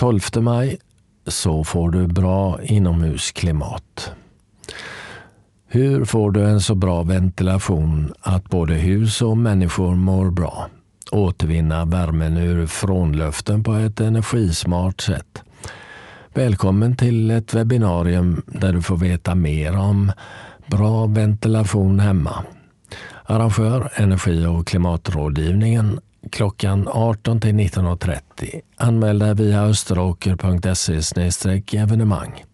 12 maj så får du bra inomhusklimat. Hur får du en så bra ventilation att både hus och människor mår bra? Återvinna värmen ur frånluften på ett energismart sätt. Välkommen till ett webbinarium där du får veta mer om bra ventilation hemma. Arrangör Energi- och klimatrådgivningen klockan 18 till 19.30. Anmäl dig via österåker.se/evenemang.